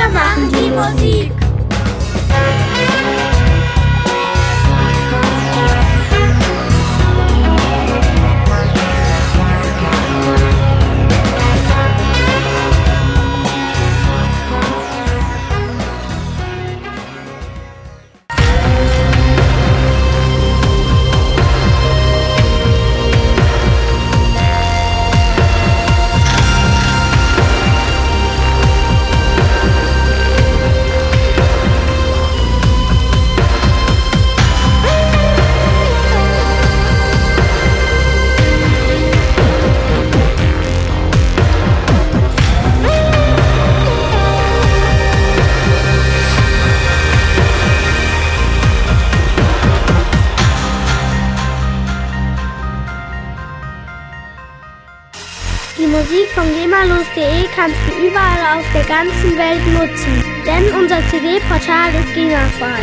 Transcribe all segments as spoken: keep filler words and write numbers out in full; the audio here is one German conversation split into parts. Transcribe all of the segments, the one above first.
Wir machen die Musik. Die Musik von gemalos punkt de kannst du überall auf der ganzen Welt nutzen, denn unser C D-Portal ist GEMA-frei.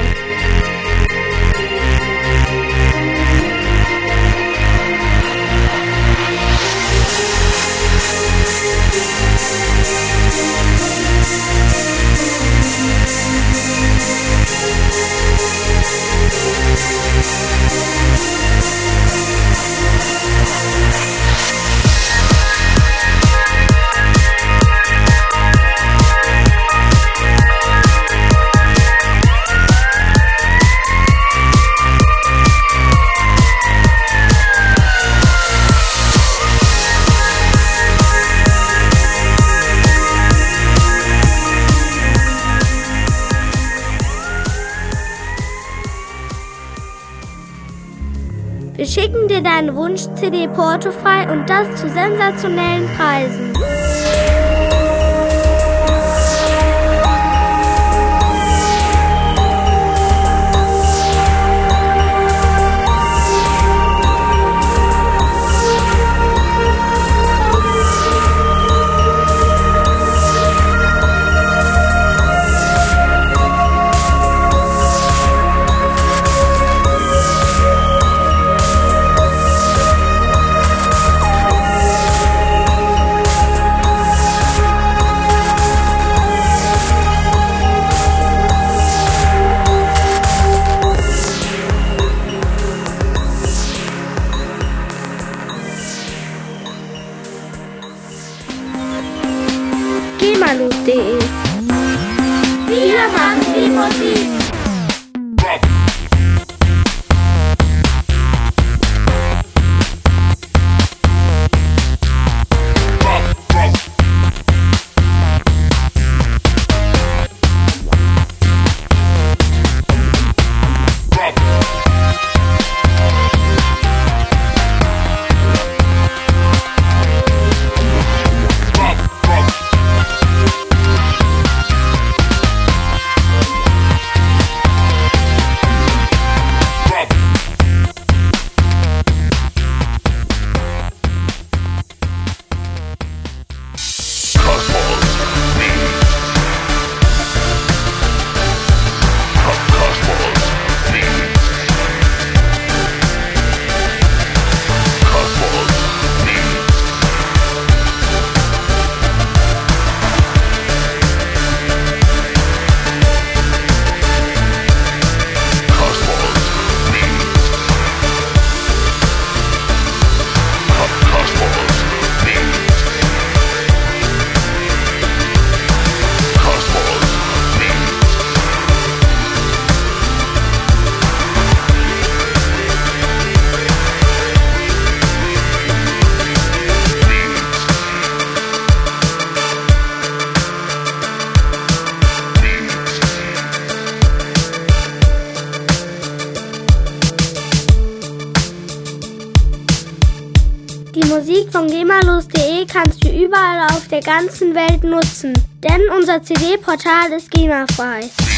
Wir schicken dir deinen Wunsch-C D portofrei und das zu sensationellen Preisen. gemalos punkt de. Wir machen die Musik. Die Musik von gemalos punkt de kannst du überall auf der ganzen Welt nutzen, denn unser C D-Portal ist GEMA-frei.